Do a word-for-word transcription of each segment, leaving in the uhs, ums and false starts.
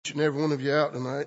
Each and every one of you out tonight.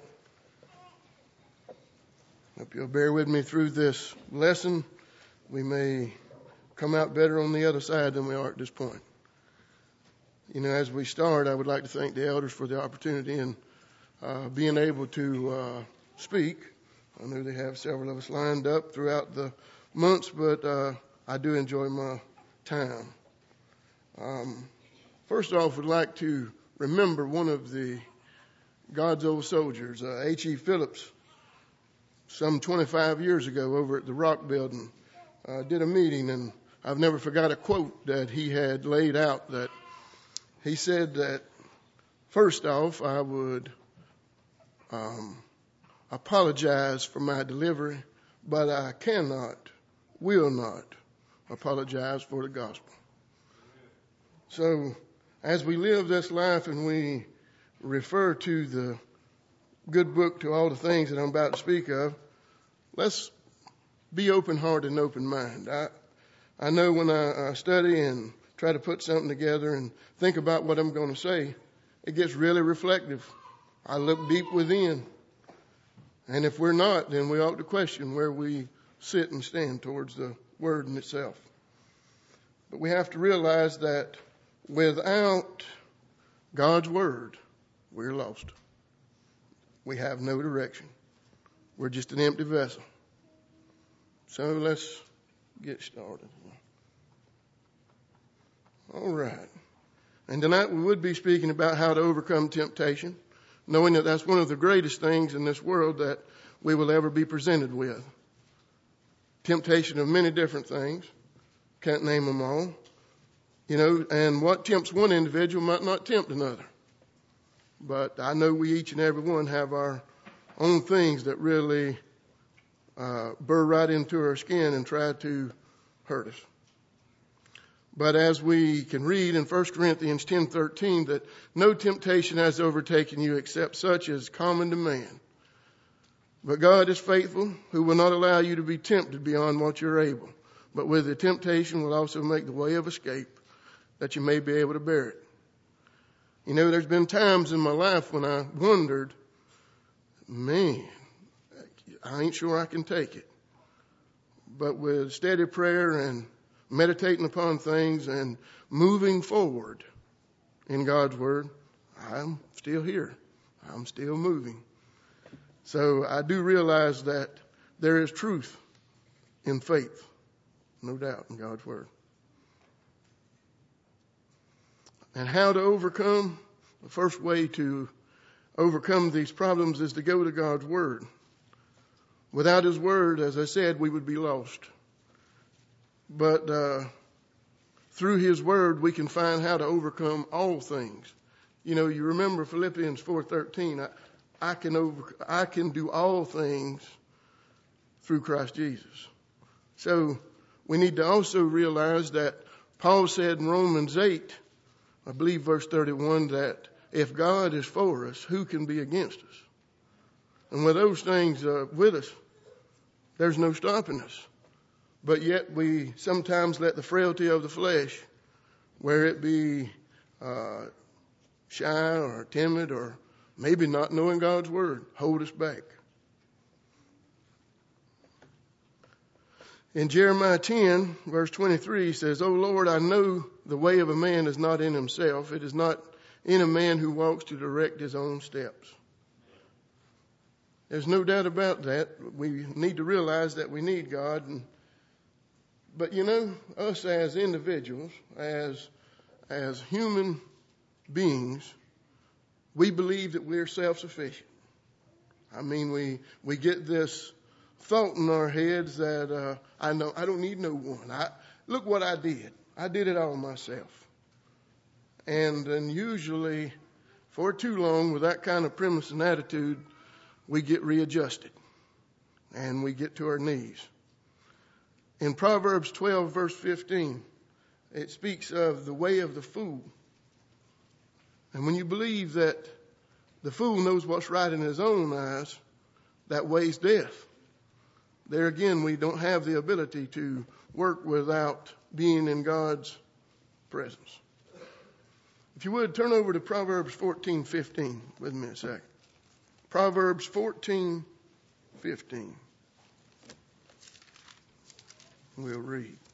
Hope you'll bear with me through this lesson. We may come out better on the other side than we are at this point. You know, as we start, I would like to thank the elders for the opportunity and uh, being able to uh, speak. I know they have several of us lined up throughout the months, but uh, I do enjoy my time. Um, first off, I'd like to remember one of the God's old soldiers, uh, H E Phillips, some twenty-five years ago over at the Rock Building, uh, did a meeting, and I've never forgot a quote that he had laid out. That he said that, first off, I would um, apologize for my delivery, but I cannot, will not apologize for the gospel. So as we live this life and we refer to the good book, to all the things that I'm about to speak of, let's be open-hearted and open-minded. I, I know when I, I study and try to put something together and think about what I'm going to say, it gets really reflective. I look deep within. And if we're not, then we ought to question where we sit and stand towards the word in itself. But we have to realize that without God's word, we're lost. We have no direction. We're just an empty vessel. So let's get started. All right. And tonight we would be speaking about how to overcome temptation, knowing that that's one of the greatest things in this world that we will ever be presented with. Temptation of many different things. Can't name them all. You know, and what tempts one individual might not tempt another. But I know we each and every one have our own things that really uh, burr right into our skin and try to hurt us. But as we can read in First Corinthians ten thirteen, that no temptation has overtaken you except such as common to man. But God is faithful, who will not allow you to be tempted beyond what you're able. But with the temptation will also make the way of escape, that you may be able to bear it. You know, there's been times in my life when I wondered, man, I ain't sure I can take it. But with steady prayer and meditating upon things and moving forward in God's word, I'm still here. I'm still moving. So I do realize that there is truth in faith, no doubt, in God's word. And how to overcome? The first way to overcome these problems is to go to God's word. Without his word, as I said, we would be lost. But uh, through his word, we can find how to overcome all things. You know, you remember Philippians four thirteen. I, I can over, I can do all things through Christ Jesus. So we need to also realize that Paul said in Romans eight, I believe verse thirty-one, that if God is for us, who can be against us? And with those things uh, with us, there's no stopping us. But yet we sometimes let the frailty of the flesh, where it be uh, shy or timid or maybe not knowing God's word, hold us back. In Jeremiah ten, verse twenty-three, he says, O Lord, I know the way of a man is not in himself. It is not in a man who walks to direct his own steps. There's no doubt about that. We need to realize that we need God. And, but you know, us as individuals, as, as human beings, we believe that we're self-sufficient. I mean, we, we get this thought in our heads that uh, I know I don't need no one. I look what I did. I did it all myself. And then usually, for too long, with that kind of premise and attitude, we get readjusted and we get to our knees. In Proverbs twelve, verse fifteen, it speaks of the way of the fool. And when you believe that the fool knows what's right in his own eyes, that way's death. There again, we don't have the ability to work without being in God's presence. If you would, turn over to Proverbs fourteen fifteen with me a second. Proverbs fourteen fifteen. We'll read. It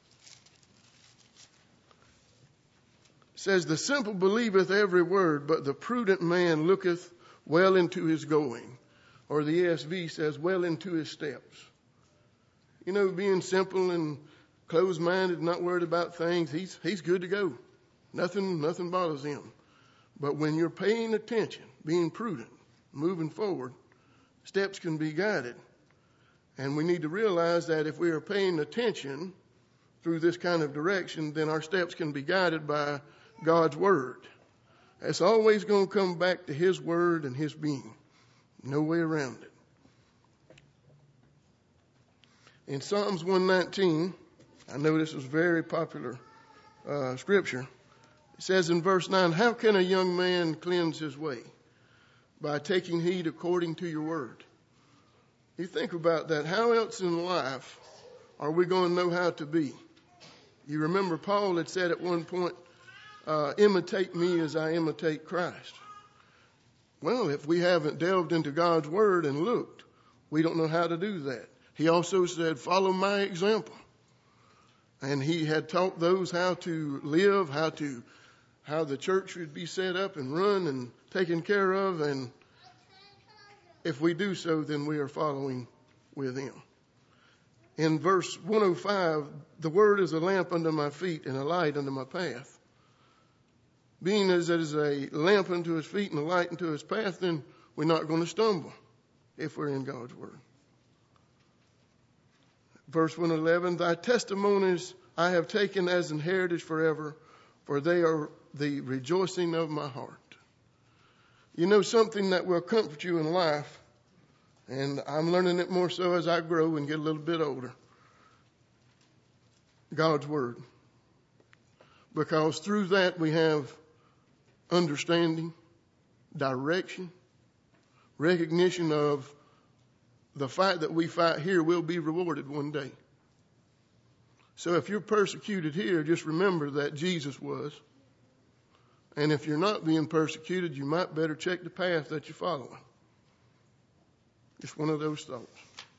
says, the simple believeth every word, but the prudent man looketh well into his going. Or the E S V says, well into his steps. You know, being simple and closed-minded, not worried about things, he's, he's good to go. Nothing, nothing bothers him. But when you're paying attention, being prudent, moving forward, steps can be guided. And we need to realize that if we are paying attention through this kind of direction, then our steps can be guided by God's Word. It's always going to come back to His Word and His being. No way around it. In Psalms one nineteen, I know this is very popular uh, scripture. It says in verse nine, how can a young man cleanse his way? By taking heed according to your word. You think about that. How else in life are we going to know how to be? You remember Paul had said at one point, uh, imitate me as I imitate Christ. Well, if we haven't delved into God's word and looked, we don't know how to do that. He also said, follow my example. And he had taught those how to live, how to, how the church should be set up and run and taken care of. And if we do so, then we are following with him. In verse one oh five, the word is a lamp under my feet and a light under my path. Being as it is a lamp unto his feet and a light unto his path, then we're not going to stumble if we're in God's word. Verse one eleven, thy testimonies I have taken as an heritage forever, for they are the rejoicing of my heart. You know, something that will comfort you in life, and I'm learning it more so as I grow and get a little bit older. God's word. Because through that we have understanding, direction, recognition of the fight that we fight here will be rewarded one day. So if you're persecuted here, just remember that Jesus was. And if you're not being persecuted, you might better check the path that you're following. Just one of those thoughts.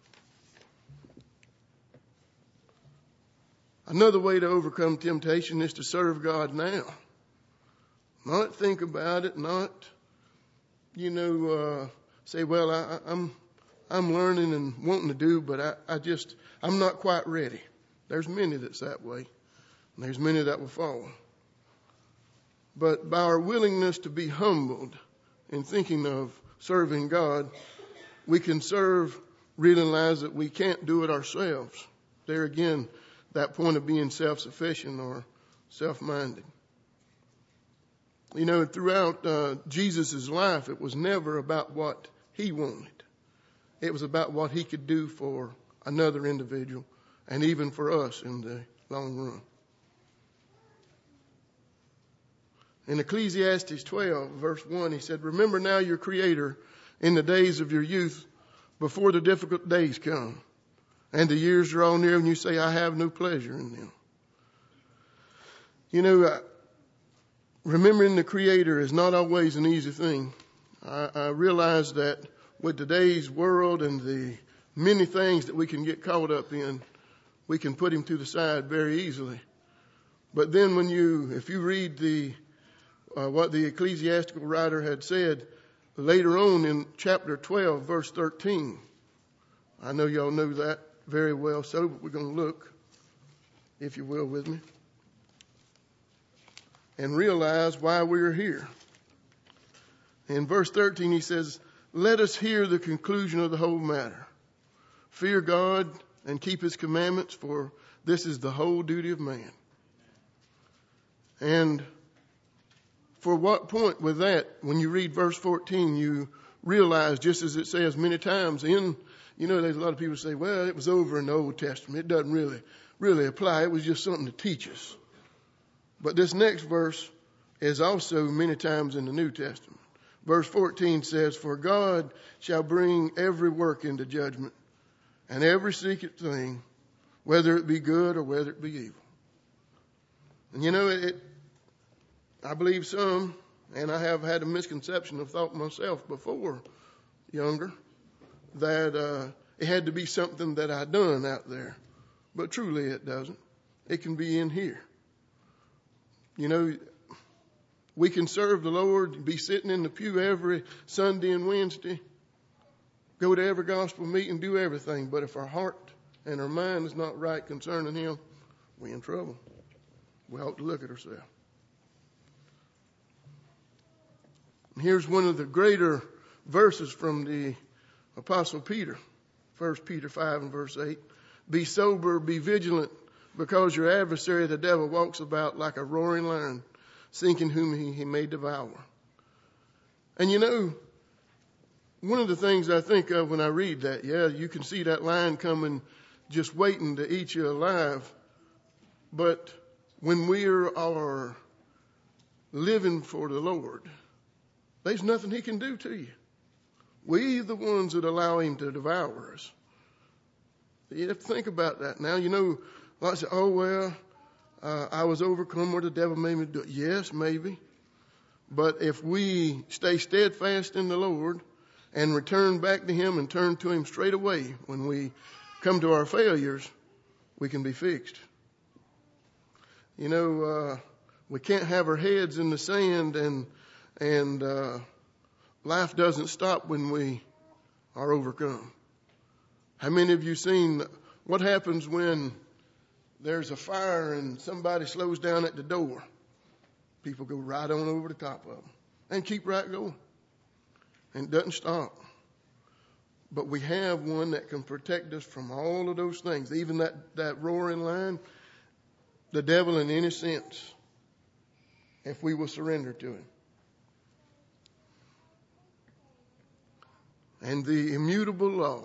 Another way to overcome temptation is to serve God now. Not think about it, not, you know, uh, say, well, I, I'm I'm learning and wanting to do, but I, I just, I'm not quite ready. There's many that's that way. And there's many that will fall. But by our willingness to be humbled in thinking of serving God, we can serve, realize that we can't do it ourselves. There again, that point of being self-sufficient or self-minded. You know, throughout uh, Jesus' life, it was never about what he wanted. It was about what he could do for another individual and even for us in the long run. In Ecclesiastes twelve, verse one, he said, remember now your Creator in the days of your youth before the difficult days come and the years draw near and you say, I have no pleasure in them. You know, uh, remembering the Creator is not always an easy thing. I, I realize that with today's world and the many things that we can get caught up in, we can put him to the side very easily. But then when you, if you read the, uh, what the ecclesiastical writer had said later on in chapter twelve, verse thirteen, I know y'all know that very well so, but we're going to look, if you will, with me, and realize why we're here. In verse thirteen, he says, let us hear the conclusion of the whole matter. Fear God and keep his commandments, for this is the whole duty of man. And for what point with that, when you read verse fourteen, you realize, just as it says many times in, you know, there's a lot of people say, well, it was over in the Old Testament. It doesn't really, really apply. It was just something to teach us. But this next verse is also many times in the New Testament. Verse fourteen says, for God shall bring every work into judgment and every secret thing, whether it be good or whether it be evil. And you know, it, I believe some, and I have had a misconception of thought myself before younger, that uh, it had to be something that I done out there. But truly it doesn't. It can be in here. You know, we can serve the Lord, be sitting in the pew every Sunday and Wednesday, go to every gospel meeting, do everything. But if our heart and our mind is not right concerning Him, we're in trouble. We ought to look at ourselves. And here's one of the greater verses from the Apostle Peter, First Peter five and verse eight. Be sober, be vigilant, because your adversary, the devil, walks about like a roaring lion, seeking whom he, he may devour. And you know, one of the things I think of when I read that, yeah, you can see that lion coming, just waiting to eat you alive. But when we are living for the Lord, there's nothing He can do to you. We the ones that allow Him to devour us. You have to think about that. Now, you know, a lot say, oh, well, uh, I was overcome where the devil made me do it. Yes, maybe. But if we stay steadfast in the Lord and return back to Him and turn to Him straight away when we come to our failures, we can be fixed. You know, uh, we can't have our heads in the sand and, and, uh, life doesn't stop when we are overcome. How many of you seen what happens when there's a fire and somebody slows down at the door? People go right on over the top of them and keep right going. And it doesn't stop. But we have one that can protect us from all of those things. Even that, that roaring lion, the devil in any sense, if we will surrender to him. And the immutable law.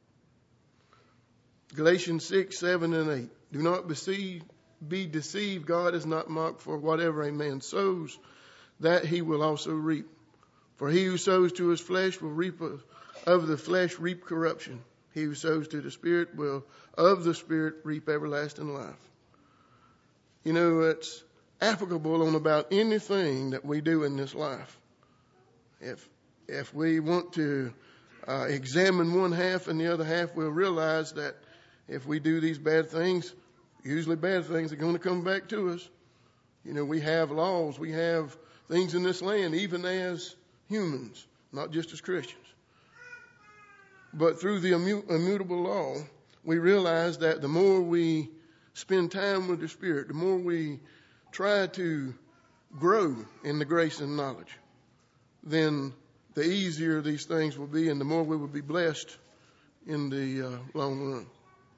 Galatians six, seven, and eight. Do not be, be deceived. God is not mocked, for whatever a man sows, that he will also reap. For he who sows to his flesh will reap of the flesh reap corruption. He who sows to the Spirit will of the Spirit reap everlasting life. You know, it's applicable on about anything that we do in this life. If if we want to uh, examine one half and the other half, we'll realize that if we do these bad things, usually bad things are going to come back to us. You know, we have laws, we have things in this land, even as humans, not just as Christians. But through the immutable law, we realize that the more we spend time with the Spirit, the more we try to grow in the grace and knowledge, then the easier these things will be and the more we will be blessed in the uh, long run.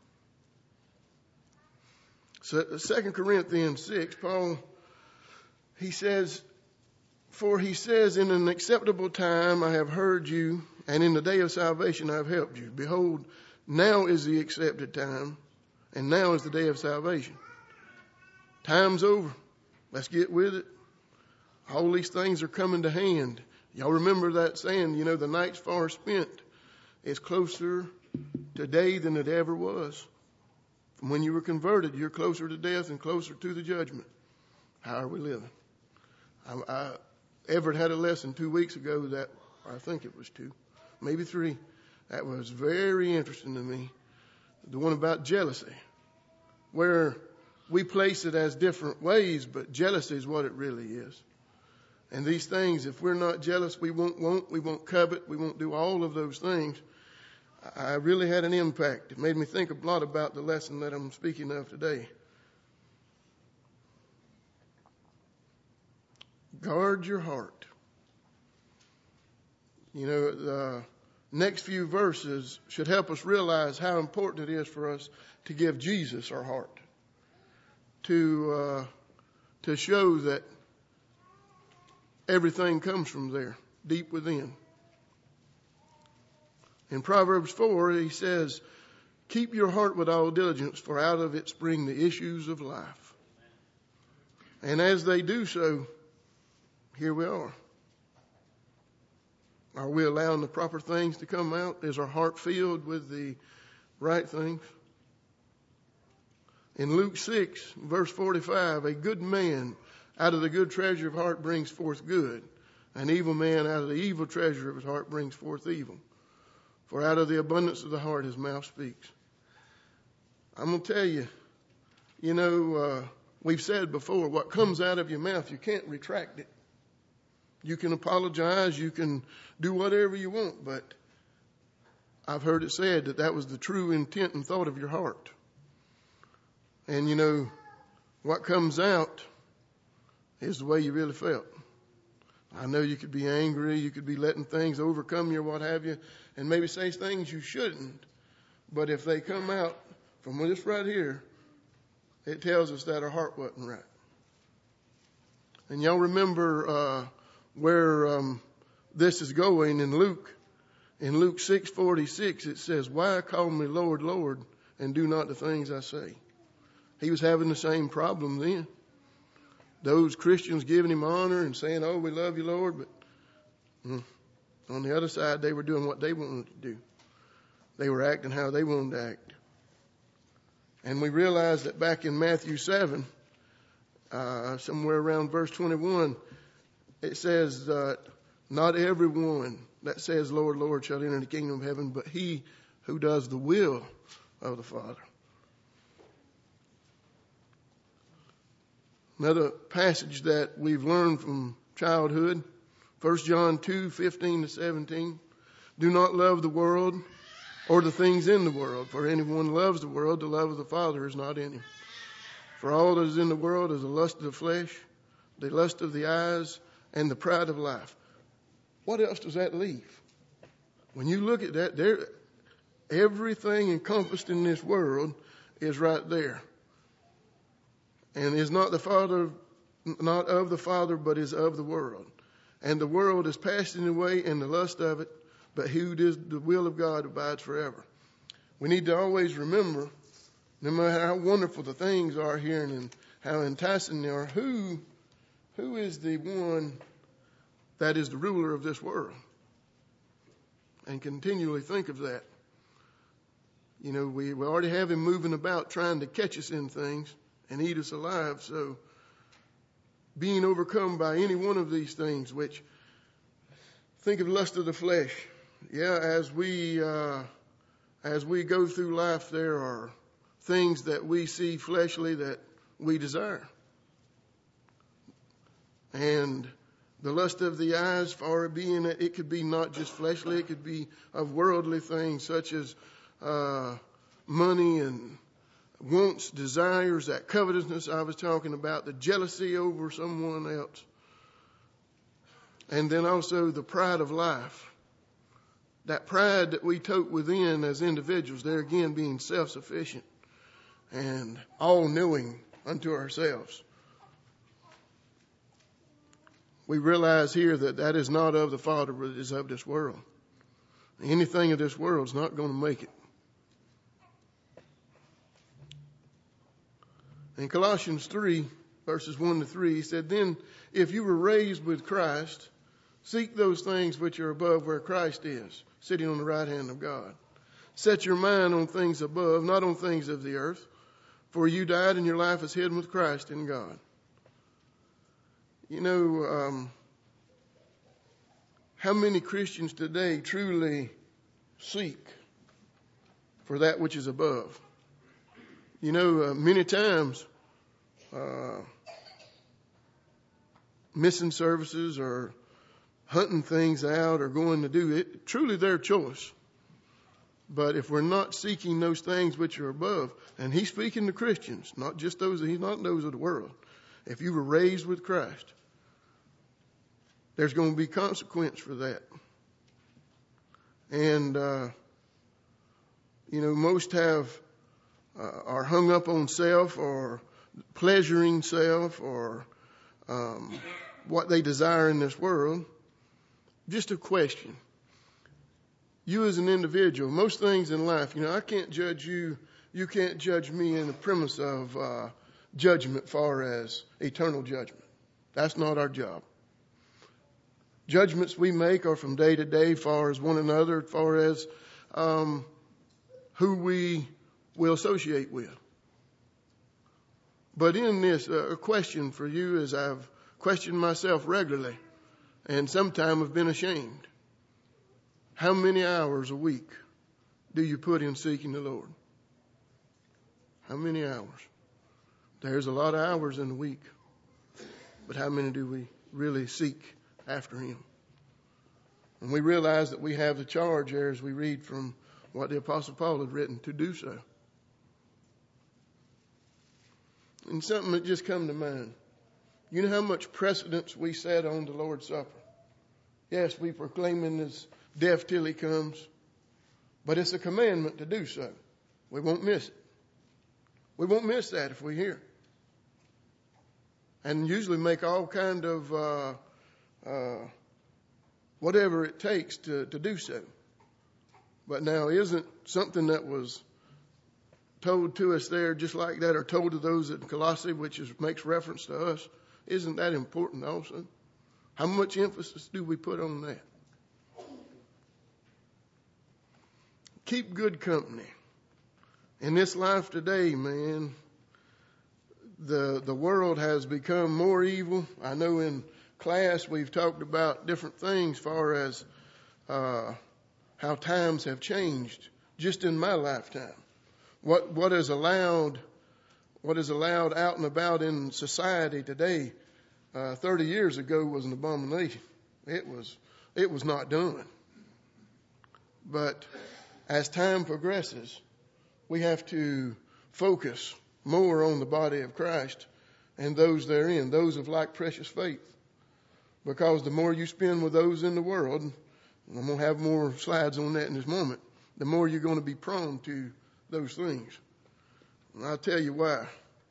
So Second Corinthians six, Paul, he says, for he says, in an acceptable time I have heard you, and in the day of salvation I have helped you. Behold, now is the accepted time, and now is the day of salvation. Time's over. Let's get with it. All these things are coming to hand. Y'all remember that saying, you know, the night's far spent. It's closer today than it ever was. From when you were converted, you're closer to death and closer to the judgment. How are we living? I, I, Everett had a lesson two weeks ago that, I think it was two, maybe three, that was very interesting to me. The one about jealousy, where we place it as different ways, but jealousy is what it really is. And these things, if we're not jealous, we won't want, we won't covet, we won't do all of those things. I really had an impact. It made me think a lot about the lesson that I'm speaking of today. Guard your heart. You know, the next few verses should help us realize how important it is for us to give Jesus our heart. To, uh, to show that everything comes from there, deep within. In Proverbs four, he says, keep your heart with all diligence, for out of it spring the issues of life. And as they do so, here we are. Are we allowing the proper things to come out? Is our heart filled with the right things? In Luke six, verse forty-five, a good man Out of the good treasure of heart brings forth good. An evil man out of the evil treasure of his heart brings forth evil. For out of the abundance of the heart his mouth speaks. I'm going to tell you, you know, uh, we've said before, what comes out of your mouth, you can't retract it. You can apologize, you can do whatever you want, but I've heard it said that that was the true intent and thought of your heart. And you know, what comes out is the way you really felt. I know you could be angry, you could be letting things overcome you or what have you, and maybe say things you shouldn't. But if they come out from this right here, it tells us that our heart wasn't right. And y'all remember uh, where um, this is going in Luke. In Luke six forty-six, it says, "Why call me Lord, Lord, and do not the things I say?" He was having the same problem then. Those Christians giving him honor and saying, "Oh, we love you, Lord," but mm, on the other side, they were doing what they wanted to do. They were acting how they wanted to act. And we realize that back in Matthew seven, uh, somewhere around verse twenty-one, it says that not everyone that says, "Lord, Lord," shall enter the kingdom of heaven, but he who does the will of the Father. Another passage that we've learned from childhood, First John two fifteen to seventeen. "Do not love the world or the things in the world. For anyone loves the world, the love of the Father is not in him. For all that is in the world is the lust of the flesh, the lust of the eyes, and the pride of life." What else does that leave? When you look at that, there, everything encompassed in this world is right there. And is not the Father, not of the Father, but is of the world. And the world is passing away and the lust of it, but he who does the will of God abides forever. We need to always remember, no matter how wonderful the things are here and how enticing they are, who, who is the one that is the ruler of this world? And continually think of that. You know, we, we already have him moving about trying to catch us in things and eat us alive. So being overcome by any one of these things, which, think of lust of the flesh. Yeah, as we uh, as we go through life, there are things that we see fleshly that we desire. And the lust of the eyes, far being that it could be not just fleshly, it could be of worldly things such as uh, money and wants, desires, that covetousness I was talking about, the jealousy over someone else. And then also the pride of life. That pride that we tote within as individuals, there again being self-sufficient and all-knowing unto ourselves. We realize here that that is not of the Father, but it is of this world. Anything of this world is not going to make it. In Colossians three, verses one to three, he said, "Then if you were raised with Christ, seek those things which are above where Christ is, sitting on the right hand of God. Set your mind on things above, not on things of the earth. For you died and your life is hidden with Christ in God." You know, um, how many Christians today truly seek for that which is above? You know, uh, many times, uh, missing services or hunting things out or going to do it, truly their choice. But if we're not seeking those things which are above, and he's speaking to Christians, not just those, he's not those of the world. If you were raised with Christ, there's going to be consequence for that. And, uh, you know, most have, uh, are hung up on self or pleasuring self or um, what they desire in this world. Just a question. You as an individual, most things in life, you know, I can't judge you. You can't judge me in the premise of uh, judgment far as eternal judgment. That's not our job. Judgments we make are from day to day, far as one another, far as um, who we will associate with. But in this, uh, a question for you as I've questioned myself regularly, and sometimes have been ashamed. How many hours a week do you put in seeking the Lord? How many hours? There's a lot of hours in the week, but how many do we really seek after Him? And we realize that we have the charge there as we read from what the Apostle Paul had written to do so. And something that just come to mind. You know how much precedence we set on the Lord's Supper? Yes, we proclaim in His death till He comes, but it's a commandment to do so. We won't miss it. We won't miss that if we're here. And usually make all kind of uh, uh, whatever it takes to, to do so. But now, isn't something that was told to us there just like that, or told to those in Colossae, which is, makes reference to us, isn't that important also? How much emphasis do we put on that? Keep good company. In this life today, man, the the world has become more evil. I know in class we've talked about different things as far as uh, how times have changed just in my lifetime. What what is allowed, what is allowed out and about in society today, uh, thirty years ago was an abomination. It was it was not done. But as time progresses, we have to focus more on the body of Christ and those therein, those of like precious faith. Because the more you spend with those in the world, and I'm going to have more slides on that in this moment, the more you're going to be prone to those things. And I'll tell you why.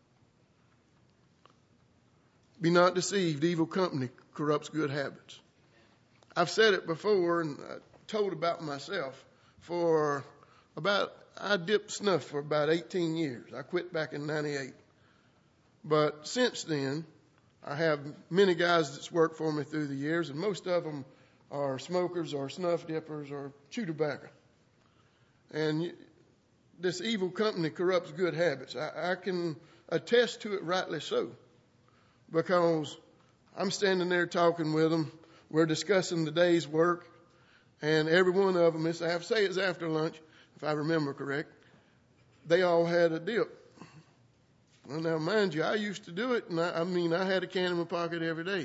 Be not deceived, evil company corrupts good habits. I've said it before and I told about myself. For about, I dipped snuff for about eighteen years. I quit back in ninety-eight. But since then, I have many guys that's worked for me through the years, and most of them are smokers or snuff dippers or chew tobacco. And this evil company corrupts good habits. I, I can attest to it rightly so, because I'm standing there talking with them. We're discussing the day's work, and every one of them, I have to say it's after lunch, if I remember correct, they all had a dip. Well, now, mind you, I used to do it, and I, I mean, I had a can in my pocket every day.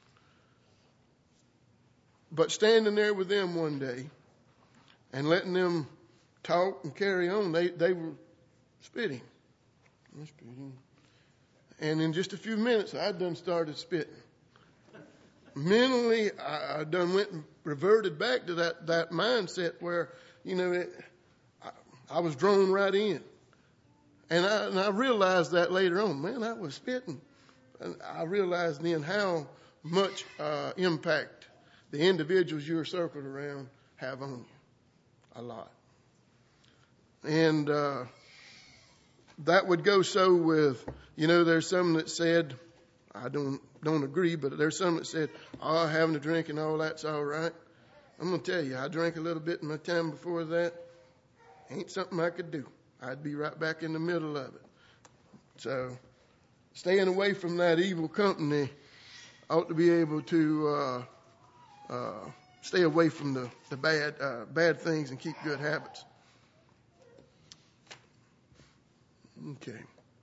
But standing there with them one day and letting them talk and carry on, they, they were spitting. spitting. And in just a few minutes, I done started spitting. Mentally, I, I done went and reverted back to that, that mindset where, you know, it, I, I was drawn right in. And I, and I realized that later on. Man, I was spitting. And I realized then how much uh, impact the individuals you're circled around have on you. A lot. And uh, that would go so with, you know, there's some that said, I don't don't agree, but there's some that said, oh, having a drink and all that's all right. I'm going to tell you, I drank a little bit in my time before that. Ain't something I could do. I'd be right back in the middle of it. So staying away from that evil company ought to be able to uh, uh, stay away from the, the bad uh, bad things and keep good habits. Okay.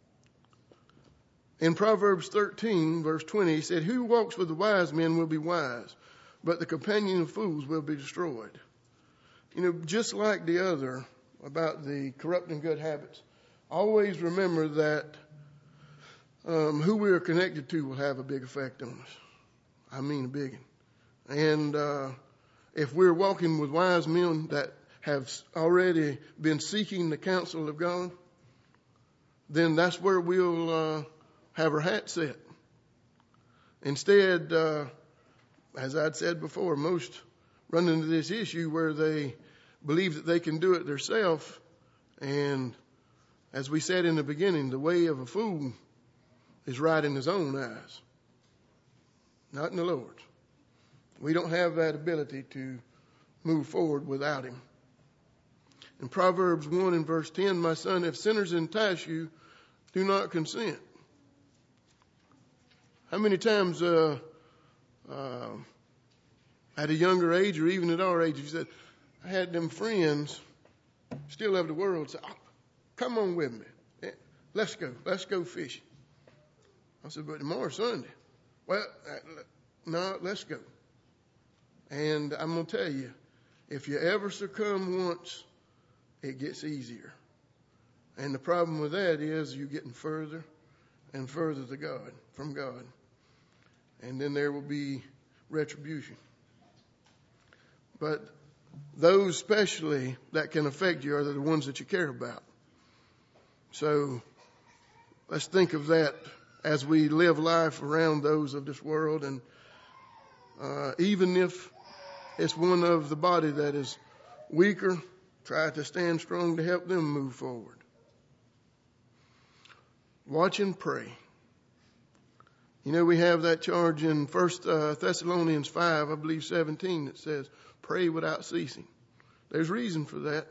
In Proverbs thirteen, verse twenty, he said, who walks with the wise men will be wise, but the companion of fools will be destroyed. You know, just like the other about the corrupting good habits, always remember that um, who we are connected to will have a big effect on us. I mean a big one. And uh, if we're walking with wise men that have already been seeking the counsel of God, then that's where we'll uh, have our hat set. Instead, uh, as I'd said before, most run into this issue where they believe that they can do it themselves. And as we said in the beginning, the way of a fool is right in his own eyes, not in the Lord's. We don't have that ability to move forward without him. In Proverbs one and verse ten, my son, if sinners entice you, do not consent. How many times, uh, uh, at a younger age or even at our age, you said, I had them friends, still of the world, say, oh, come on with me. Let's go. Let's go fishing. I said, but tomorrow's Sunday. Well, uh, no, let's go. And I'm going to tell you, if you ever succumb once, it gets easier. And the problem with that is you're getting further and further to God, from God. And then there will be retribution. But those especially that can affect you are the ones that you care about. So let's think of that as we live life around those of this world. And uh, even if it's one of the body that is weaker, try to stand strong to help them move forward. Watch and pray. You know, we have that charge in First Thessalonians five, I believe seventeen, that says, pray without ceasing. There's reason for that.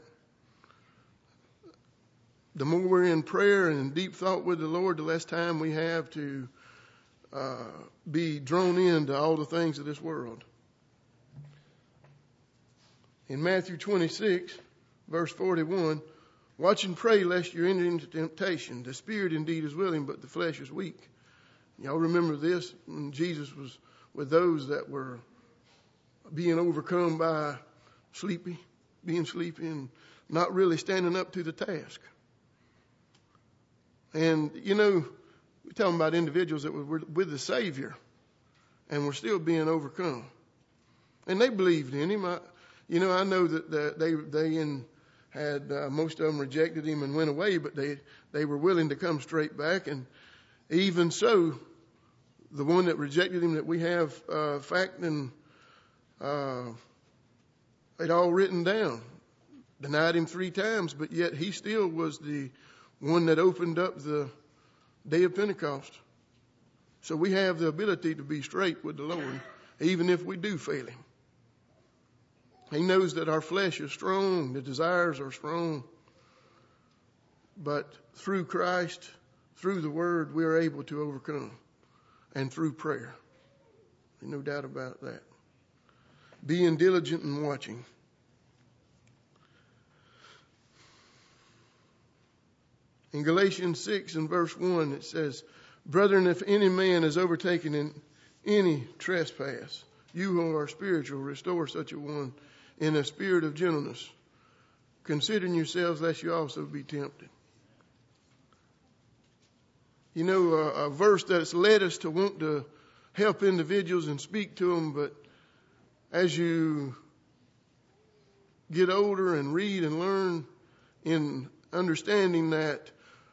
The more we're in prayer and in deep thought with the Lord, the less time we have to uh, be drawn into all the things of this world. In Matthew twenty-six, verse forty-one, watch and pray lest you enter into temptation. The spirit indeed is willing, but the flesh is weak. Y'all remember this when Jesus was with those that were being overcome by sleepy, being sleepy and not really standing up to the task. And, you know, we're talking about individuals that were with the Savior and were still being overcome. And they believed in him. I, you know, I know that, that they, they in, had, uh, most of them rejected him and went away, but they, they were willing to come straight back. And even so, the one that rejected him that we have, uh, fact and, uh, it all written down, denied him three times, but yet he still was the one that opened up the day of Pentecost. So we have the ability to be straight with the Lord, even if we do fail him. He knows that our flesh is strong, the desires are strong, but through Christ, through the Word, we are able to overcome, and through prayer. There's no doubt about that. Being diligent and watching. In Galatians six and verse one, it says, brethren, if any man is overtaken in any trespass, you who are spiritual, restore such a one in a spirit of gentleness, considering yourselves lest you also be tempted. You know, a, a verse that's led us to want to help individuals and speak to them, but as you get older and read and learn in understanding that,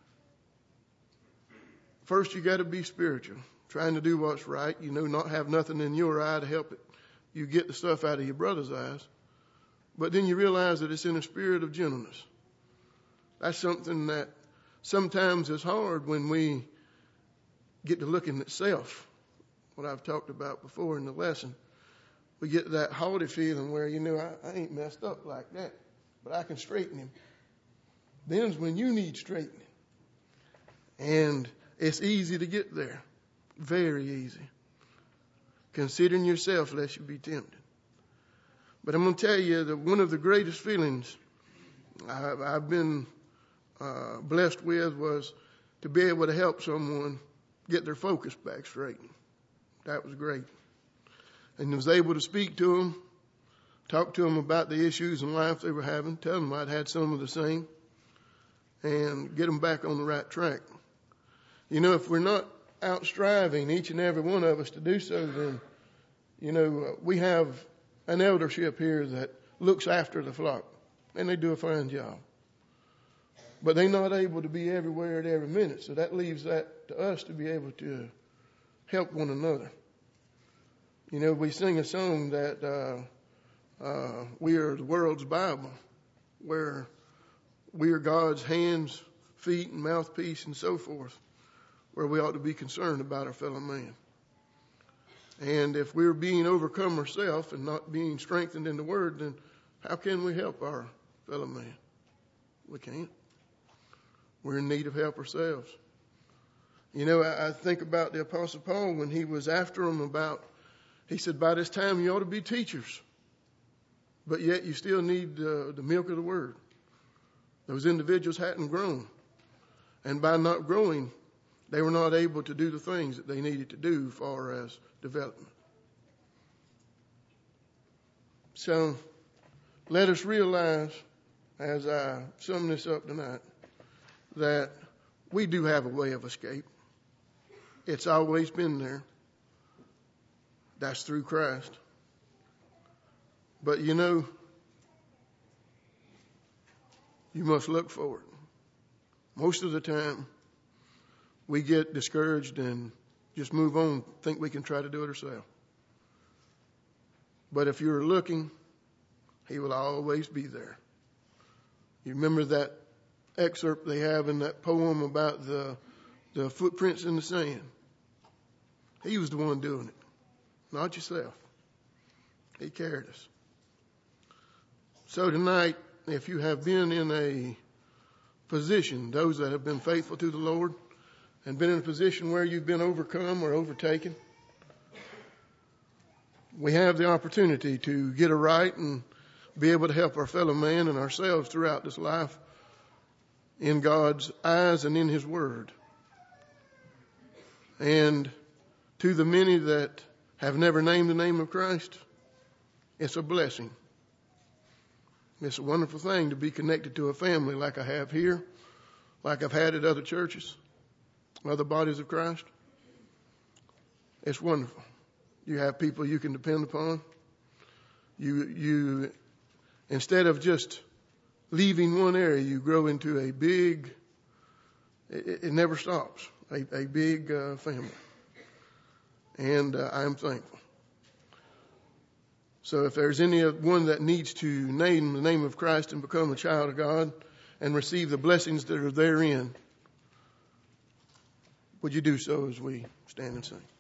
first you got to be spiritual, trying to do what's right. You know, not have nothing in your eye to help it. You get the stuff out of your brother's eyes. But then you realize that it's in a spirit of gentleness. That's something that sometimes is hard when we get to looking at self, what I've talked about before in the lesson. We get that haughty feeling where, you know, I, I ain't messed up like that, but I can straighten him. Then's when you need straightening. And it's easy to get there. Very easy. Considering yourself lest you be tempted. But I'm going to tell you that one of the greatest feelings I've, I've been uh, blessed with was to be able to help someone get their focus back straight. That was great. And I was able to speak to them, talk to them about the issues in life they were having, tell them I'd had some of the same, and get them back on the right track. You know, if we're not out striving, each and every one of us, to do so, then, you know, we have an eldership here that looks after the flock, and they do a fine job. But they're not able to be everywhere at every minute, so that leaves that to us to be able to help one another. You know, we sing a song that uh, uh, we are the world's Bible, where we are God's hands, feet, and mouthpiece, and so forth, where we ought to be concerned about our fellow man. And if we're being overcome ourselves and not being strengthened in the Word, then how can we help our fellow man? We can't. We're in need of help ourselves. You know, I, I think about the Apostle Paul when he was after them about, he said, by this time you ought to be teachers, but yet you still need uh, the milk of the word. Those individuals hadn't grown. And by not growing, they were not able to do the things that they needed to do as far as development. So let us realize, as I sum this up tonight, that we do have a way of escape. It's always been there. That's through Christ. But you know, you must look for it. Most of the time, we get discouraged and just move on, think we can try to do it ourselves. But if you're looking, he will always be there. You remember that excerpt they have in that poem about the, the footprints in the sand? He was the one doing it, not yourself. He carried us. So tonight, if you have been in a position, those that have been faithful to the Lord, and been in a position where you've been overcome or overtaken, we have the opportunity to get it right and be able to help our fellow man and ourselves throughout this life in God's eyes and in His Word. And to the many that have never named the name of Christ, it's a blessing. It's a wonderful thing to be connected to a family like I have here, like I've had at other churches, other bodies of Christ. It's wonderful. You have people you can depend upon. You, you, instead of just leaving one area, you grow into a big, it, it never stops, a, a big uh, family. And uh, I'm thankful. So if there's anyone that needs to name the name of Christ and become a child of God and receive the blessings that are therein, would you do so as we stand and sing?